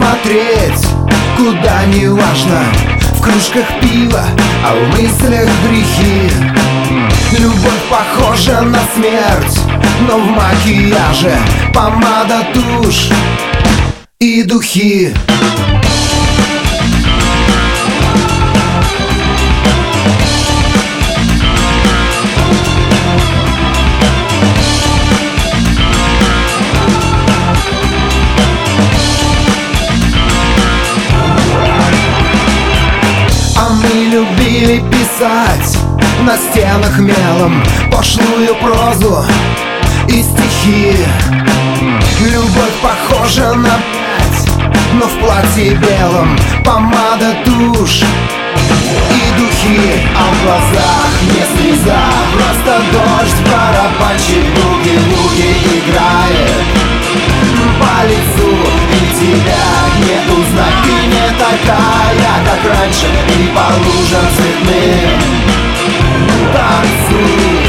смотреть, куда не важно. В кружках пива, а в мыслях грехи. Любовь похожа на смерть, но в макияже помада, тушь и духи. Любили писать на стенах мелом пошлую прозу и стихи. Любовь похожа на пять, но в платье белом помада, тушь и духи. А в глазах не слеза, просто дождь, барабанщик буги-вуги играет по лицу, и тебя не узнать. Ты не такая, как раньше, и по лужам цветным танцуй.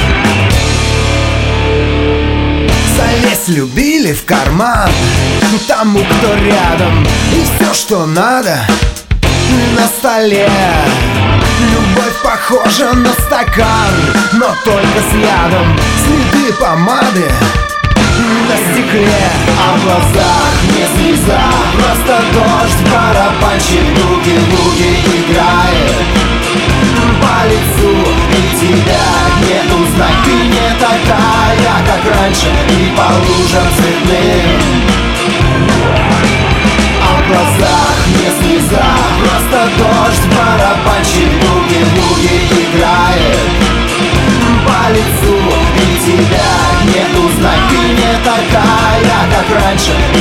Залезть любили в карман тому, кто рядом, и все, что надо, на столе. Любовь похожа на стакан, но только с ядом. Следы помады на стекле, а в глазах не слеза, просто дождь, барабанщик буги-вуги играет по лицу, и тебя не узнать. Ты не такая, как раньше, и по лужам цветным. А в глазах не слеза, просто дождь, барабанщик буги-вуги играет по лицу, и тебя не узнать. Ты не такая, как раньше,